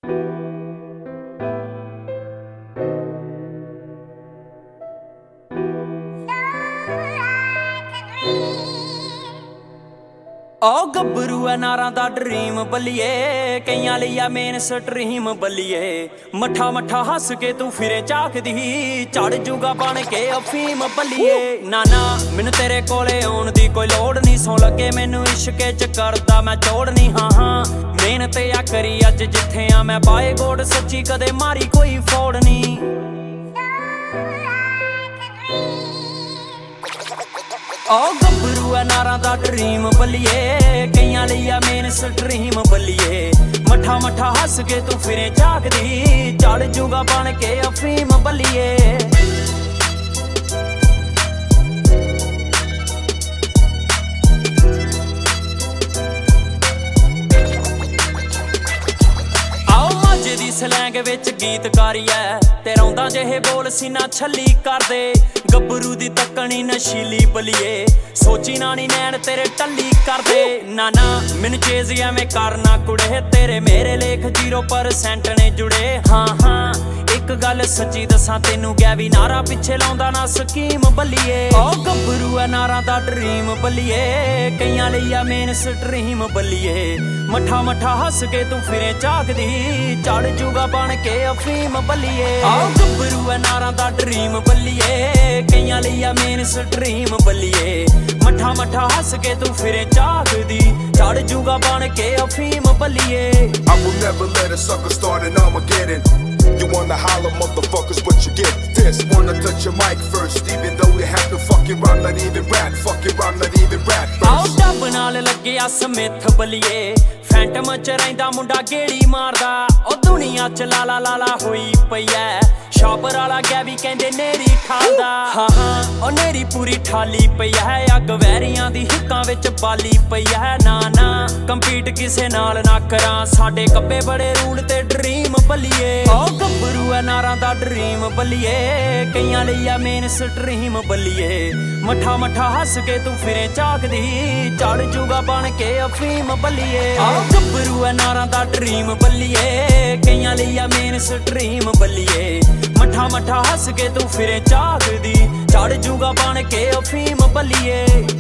ओ गब्बरू है नारा दा ड्रीम बल्लिए कईयां लई आ मेन स्ट्रीम बल्लिए मट्ठा मट्ठा हस के तू फिरे झाकदी चढ़ जूगा बन के अफीम बल्लिए नाना मैनू तेरे कोले आउण दी कोई लोड़ नहीं सौ लगे मैनू इश्के च करदा मैं चोड़ नहीं हाँ हाँ मेहनत आ करी अज जिथे आ मैं बाए गोड सच्ची कदे मारी कोई फोड़ नहीं ओ गब्बरू है नारा दा ड्रीम बल्लिए कईयां लई आ मेन स्ट्रीम बल्लिए मट्ठा मट्ठा हस के तू फिरे झाकदी चढ़ जूगा बन के अफीम बल्लिए दी सलैंग विच गीतकारी है ते रौंदा जेहे बोल सीना छली कर दे गब्बरू दी तकनी नशीली बलिए सोची ना नी नैन तेरे टल्ली कर दे नाना मैनू चेज एवें करना कुड़े तेरे मेरे लेख 0% ने जुड़े हाँ हाँ एक गल सच्ची दसां तेनू गैवी नारा पिछे लाउंदा ना स्कीम बल्लिए ओ गब्बरू है नारा दा ड्रीम बल्लिए कईयां लई आ मेन स्ट्रीम बल्लिए मट्ठा मट्ठा हस के तू फिरे झाकदी चढ़ जूगा बन के अफीम बल्लिए ओ गब्बरू है नारा दा ड्रीम बल्लिए कईयां लई आ मेन स्ट्रीम बल्लिए मट्ठा मट्ठा हस के तू फिरे झाकदी चढ़ जूगा बन के अफीम बल्लिए I will never let a sucker start an Armageddon. You wanna holler, motherfuckers, but you get this. Wanna touch your mic first, even though we have to fucking rhyme, not even rap. Fucking rhyme, not even rap first. आओ डब नाल लग्गिया Smith बल्लिए Phantom च रहिंदा मुंडा गेड़ी मारदा ओ दुनिया च लाला लाला होई पई ऐ शापर वाला गैवी कहंदे नेरी ठालदा हाँ हाँ ओ नेरी पूरी ठाली पई है अग वैरियां दी हिक्कां विच बाली पई है ना ना कंपीट किसे नाल ना करां साडे कब्बे बड़े रूल ते ड्रीम बल्लिए ओ गब्बरू है नारा दा ड्रीम बल्लिए कईयां लई आ मेन स्ट्रीम बल्लिए मट्ठा मट्ठा हस के तू फिरे झाकदी चढ़ जूगा बन के अफीम बल्लिए ओ गब्बरू है नारा दा ड्रीम बल्लिए कईयां लई आ मेन स्ट्रीम बल्लिए मट्ठा मट्ठा हस के तू फिरे झाकदी चढ़ जूगा बन के अफीम बल्लिए